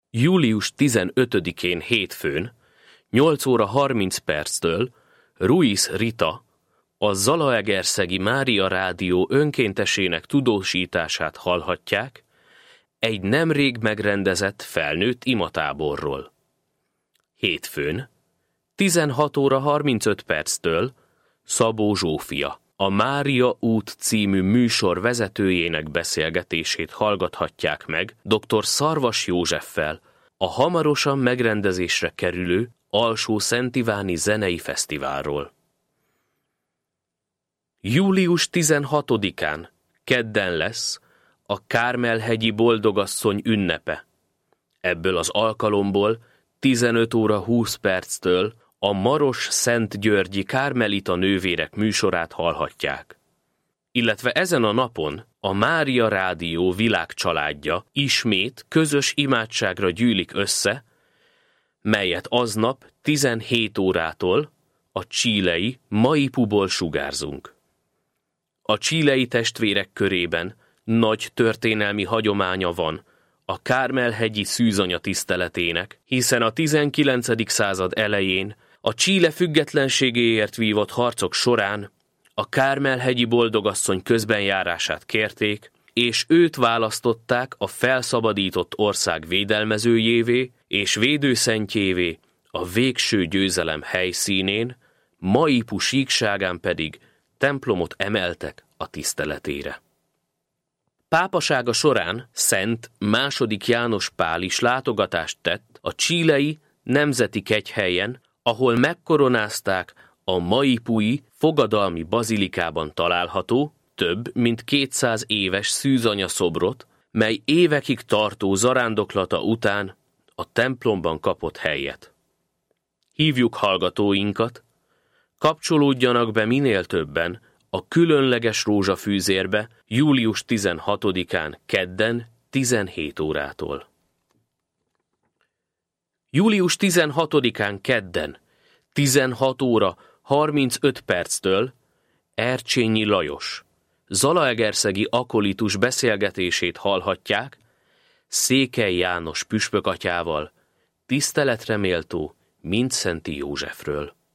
Július 15-én hétfőn, 8 óra 30 perctől Ruiz Rita, a Zalaegerszegi Mária Rádió önkéntesének tudósítását hallhatják egy nemrég megrendezett felnőtt imatáborról. Hétfőn, 16 óra 35 perctől Szabó Zsófia, a Mária út című műsor vezetőjének beszélgetését hallgathatják meg dr. Szarvas Józseffel a hamarosan megrendezésre kerülő Alsó-Szentiváni Zenei Fesztiválról. Július 16-án, kedden lesz a Kármel-hegyi Boldogasszony ünnepe. Ebből az alkalomból 15 óra 20 perctől a Maros-Szentgyörgyi Kármelita nővérek műsorát hallhatják. Illetve ezen a napon a Mária Rádió világcsaládja ismét közös imádságra gyűlik össze, melyet aznap 17 órától a chilei Maipuból sugárzunk. A chilei testvérek körében nagy történelmi hagyománya van a Kármel-hegyi szűzanya tiszteletének, hiszen a 19. század elején a Chile függetlenségéért vívott harcok során a Kármel-hegyi Boldogasszony közbenjárását kérték, és őt választották a felszabadított ország védelmezőjévé és védőszentjévé a végső győzelem helyszínén, Maipu síkságán pedig templomot emeltek a tiszteletére. Pápasága során Szent II. János Pál is látogatást tett a chilei nemzeti kegyhelyen, ahol megkoronázták a maipui fogadalmi bazilikában található, több mint 200 éves szűzanya szobrot, mely évekig tartó zarándoklata után a templomban kapott helyet. Hívjuk hallgatóinkat, kapcsolódjanak be minél többen a különleges rózsafűzérbe július 16-án kedden 17 órától. Július 16-án kedden 16 óra 35 perctől Ercsényi Lajos, zalaegerszegi akolitus beszélgetését hallhatják Székely János püspök atyával, tiszteletre méltó Mindszentty Józsefről.